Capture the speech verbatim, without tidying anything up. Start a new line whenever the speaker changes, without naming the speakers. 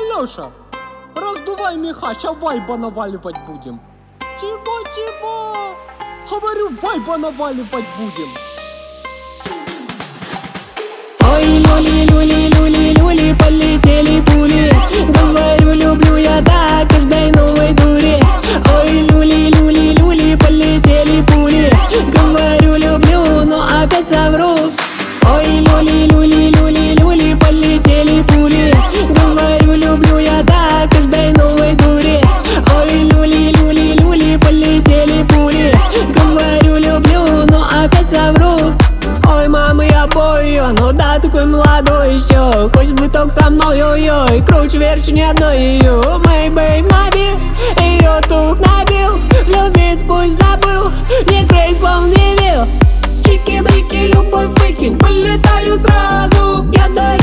Алёша, раздувай меха, ща вайба наваливать будем. Чего-чего? Говорю, вайба наваливать будем.
Ой, люли, люли, люли, люли, полетели пули. Говорю, люблю я так каждой новой дуре. Ой, люли, люли, люли, полетели пули. Говорю, люблю, но опять совру. Ой, люли, люли, люли, люли, полетели пули. Говорю, люблю я так каждой новой дуре. Ой, люли, люли, люли, полетели пули. Говорю, люблю, но опять совру. Ой, мама, я бою, ну да, такой молодой еще. Хочет быть только со мной, ой-ой. Круче, верче, ни одной ее. Мэй, бэй, маби, ее тук набил. Любить пусть забыл, не крейс, не вил. Чики-брики, любовь выкинь, полетаю сразу. Я даю